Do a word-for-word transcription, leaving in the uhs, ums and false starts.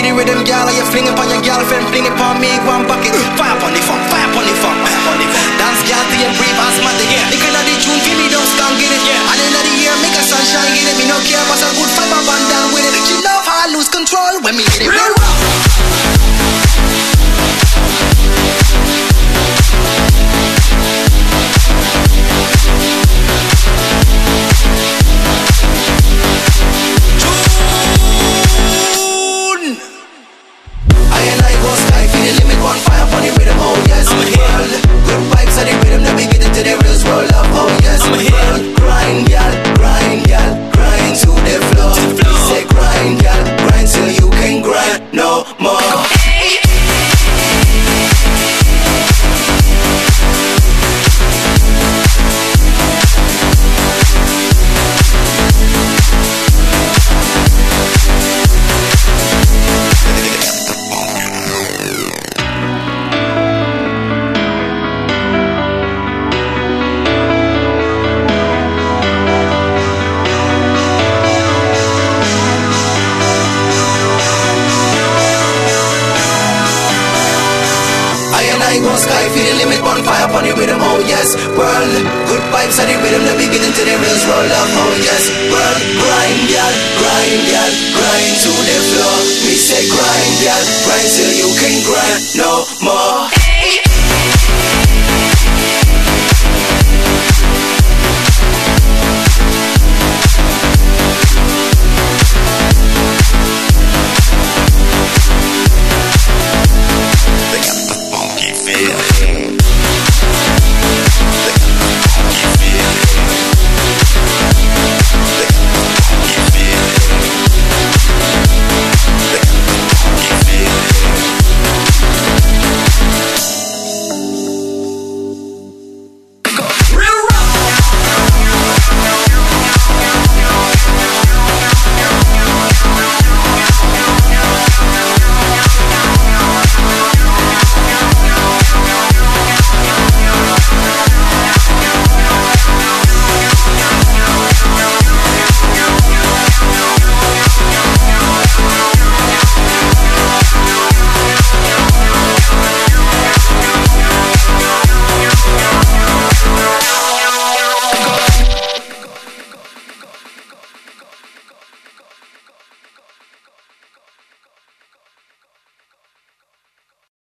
for the rhythm, girl. You fling it on your girlfriend, fling it on me, one bucket. Fire upon the funk, fire upon the funk, fire upon the funk. Dance, girl, to your brave asthmatic. Yeah. You can have the tune, feel me, don't stand, get it. Yeah. And then of the year, make a sunshine, get it. Me no care, but a good fight, my band down with it. She love how I lose control when me hit it. Real rock. Sky, feel the limit, bonfire upon the rhythm, oh yes. World, good vibes are the rhythm, the beginning to the real roll up, oh yes. World, grind, girl, grind, girl, grind to the floor. Me say grind, girl, grind till you can grind no more.